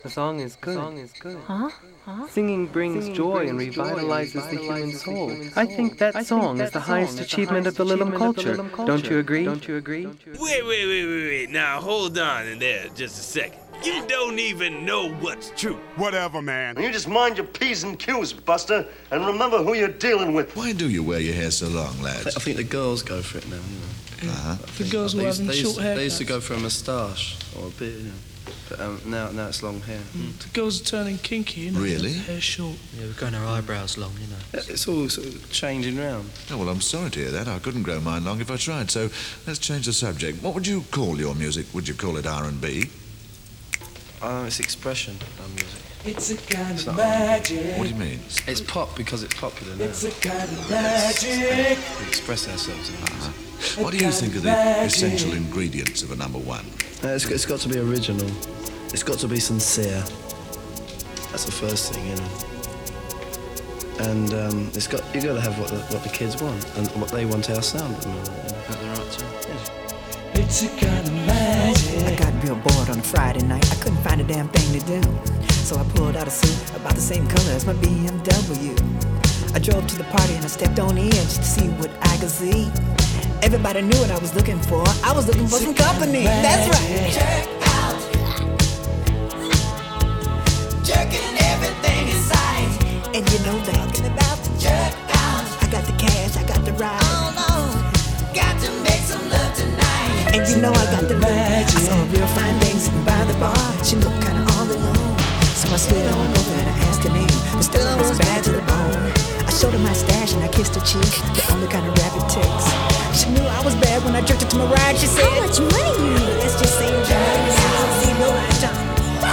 The song is good. Huh? Singing brings joy and revitalizes the human soul. I think that song is the highest achievement of the Lilim culture. Don't you agree? Wait. Now, hold on in there just a second. You don't even know what's true. Whatever, man. You just mind your P's and Q's, Buster, and remember who you're dealing with. Why do you wear your hair so long, lads? I think the girls go for it now, you know. Uh-huh. The girls who having short haircuts. They used to go for a moustache or a beard, you know. But now it's long hair. The girls are turning kinky, you know. Really? Hair short. Yeah, we're growing our eyebrows long, you know. It's all sort of changing round. Oh, well, I'm sorry to hear that. I couldn't grow mine long if I tried, so let's change the subject. What would you call your music? Would you call it R&B? It's expression, our music. It's a kind It's of not magic. What do you mean? It's pop because it's popular now. It's a kind of magic. We express ourselves in music. What do you think are the essential ingredients of a number one? It's got to be original. It's got to be sincere. That's the first thing, you know. And you got to have what the kids want and what they want our sound at the moment. You know. At the right time. Yeah. It's a kind of magic. I got real bored on a Friday night. I couldn't find a damn thing to do. So I pulled out a suit about the same color as my BMW. I drove to the party and I stepped on the edge to see what I could see. Everybody knew what I was looking for. I was looking for some company. That's right. Jerk out. Jerking everything inside. And you know that. Talking about the jerk out. I got the cash, I got the ride. Oh no. Got to make some love tonight. And you know I got the magic. I saw a real fine dame sitting by the bar. She looked kinda all alone. So I slid on over and I asked her name. But still I was bad to the bone. I showed her my stash and I kissed her cheek. The only kind of rap it takes. She knew I was bad when I jerked her to my ride. She said, how much money you need? Let's just say zero time.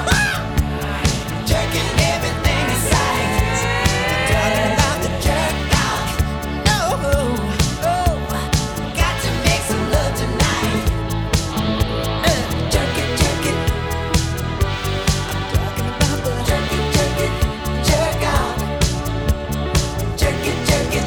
Jerking everything inside. Talking about the jerk out. Oh, got to make some love tonight. Jerk it. I'm talking about the jerk it, jerk out. Jerk it.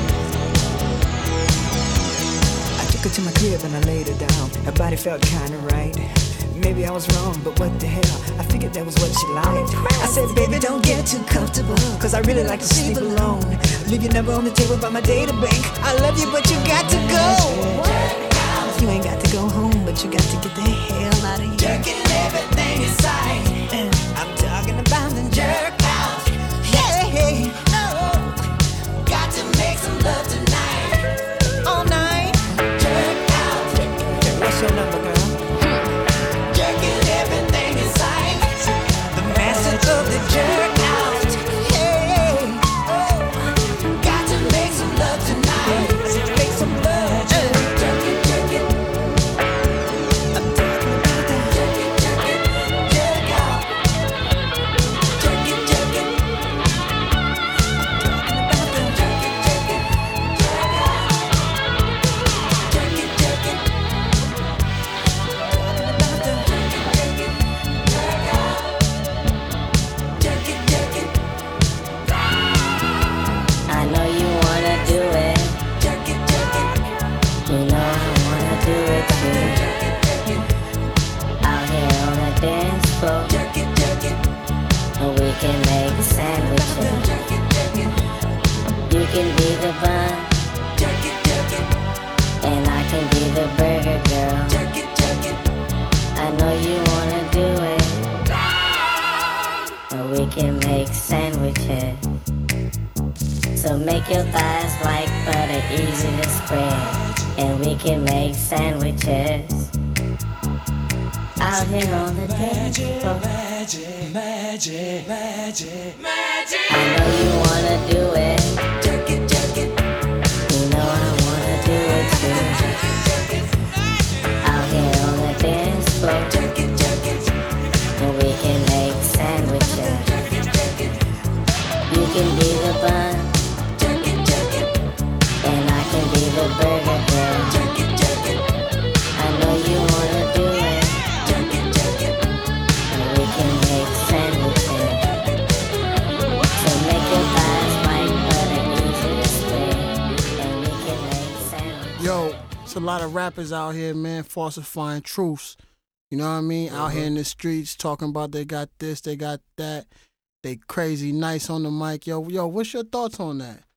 I took her to my crib and I laid her down. Her body felt kinda right. Maybe I was wrong, but what the hell? I figured that was what she liked. I said, baby, don't get too comfortable, cause I really like to sleep alone. Leave your number on the table by my data bank. I love you, but you got to go. You ain't got to go home, but you got to get the hell out of here. Jerking everything inside. I'm talking about the jerk out. Hey, no. Got to make some love tonight. All night. Jerk out. What's your number, girl? Jerking everything inside. The master of the jerk out. Hey, got to make some love tonight. Make some love. Jerk it. I'm talking about that. Jerk it, jerk out. Jerk it. I'm talking about that. Jerk it, jerk out. Jerk it. I know you wanna do it. You know I wanna do it too. Out here on the dance floor, and we can make sandwiches. You can be the bun, and I can be the burger girl. I know you wanna do it, and we can make sandwiches. So make your thighs like butter, easy to spread, and we can make sandwiches. Out here on the dance floor. I know you wanna do it. You know I wanna do it too. Out here on the dance floor, and we can make sandwiches. You can be the bun, and I can be the burger girl. I know you wanna do it, and we can make sandwiches. So make your thighs like butter, easy to spread, and we can make sandwiches. Yo, it's a lot of rappers out here, man, falsifying truths. You know what I mean? Out here in the streets talking about they got this, they got that. They crazy nice on the mic. Yo, what's your thoughts on that?